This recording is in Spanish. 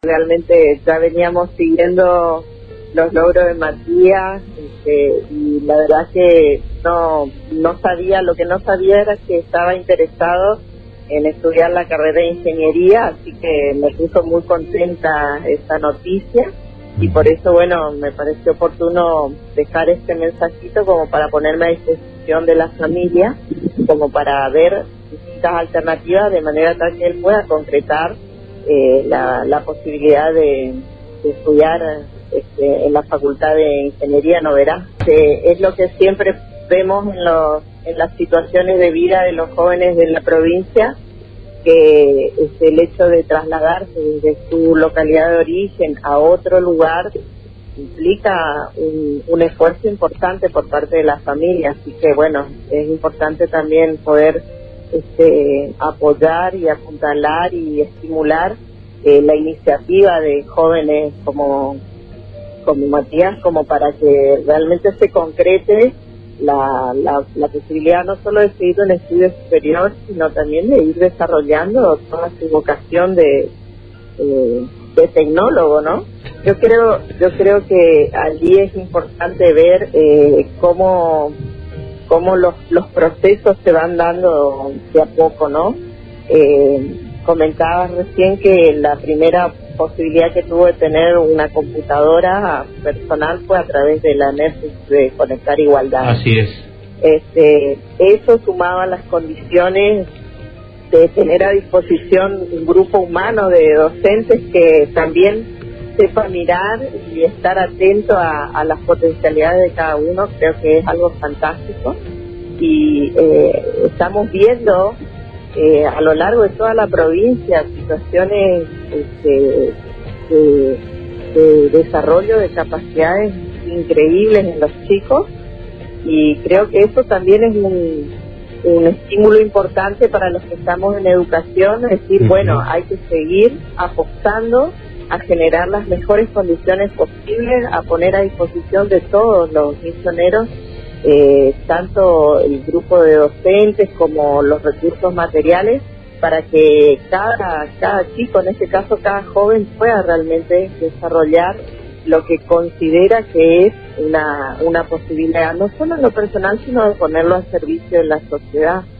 realmente ya veníamos siguiendo los logros de Matías, y la verdad que no sabía, lo que no sabía era que estaba interesado en estudiar la carrera de ingeniería, así que me puso muy contenta esta noticia, y por eso, bueno, me pareció oportuno dejar este mensajito como para ponerme a disposición de la familia, como para ver distintas alternativas, de manera tal que él pueda concretar la posibilidad de estudiar en la Facultad de Ingeniería Noverá. Es lo que siempre vemos en las situaciones de vida de los jóvenes de la provincia, que el hecho de trasladarse desde su localidad de origen a otro lugar implica un esfuerzo importante por parte de la familia, así que bueno, es importante también poder apoyar y apuntalar y estimular la iniciativa de jóvenes como Matías, como para que realmente se concrete la posibilidad no solo de seguir un estudio superior, sino también de ir desarrollando toda su vocación de tecnólogo, ¿no? Yo creo que allí es importante ver cómo los procesos se van dando de a poco, ¿no? Comentabas recién que la primera posibilidad que tuvo de tener una computadora personal fue a través de la NERSIS de Conectar Igualdad. Así es. Eso sumaba las condiciones de tener a disposición un grupo humano de docentes que también sepa mirar y estar atento a las potencialidades de cada uno. Creo que es algo fantástico, y estamos viendo a lo largo de toda la provincia situaciones de desarrollo de capacidades increíbles en los chicos, y creo que eso también es un estímulo importante para los que estamos en educación, es decir, bueno, hay que seguir apostando a generar las mejores condiciones posibles, a poner a disposición de todos los misioneros tanto el grupo de docentes como los recursos materiales, para que cada chico, en este caso cada joven, pueda realmente desarrollar lo que considera que es una posibilidad, no solo en lo personal, sino de ponerlo al servicio de la sociedad.